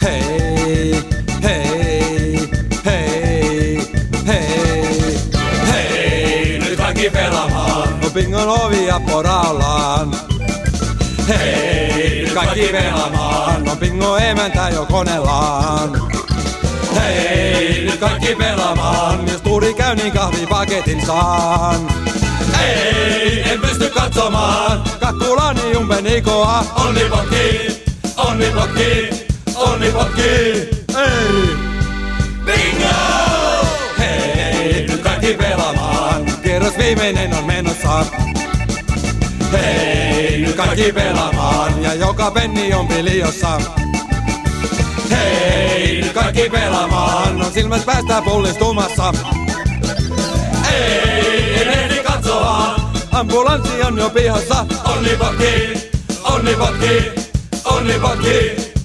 Hei, hei, hei, hei. Hei, nyt kaikki pelaamaan. No bingon ovia porallaan. Hei, nyt kaikki pelaamaan. No bingo emäntä jo konellaan. Hei, nyt kaikki pelaamaan. Jos tuuri käy niin kahvipaketin saan. Ei, en pysty katsomaan. Kakkulani jumpenikoa. Onni potkii, onni potkii, onni potkii. Ei! Bingo! Hei, nyt kaikki pelaamaan. Kierros viimeinen on menossa. Hei, nyt kaikki pelaamaan. Ja joka penni on piliossa. Hei, nyt kaikki pelaamaan. On silmät päästä pullistumassa. Ei, en ehdi katsoa. Ambulanssi on jo pihassa. Onni potkii, onni potkii, onni potkii.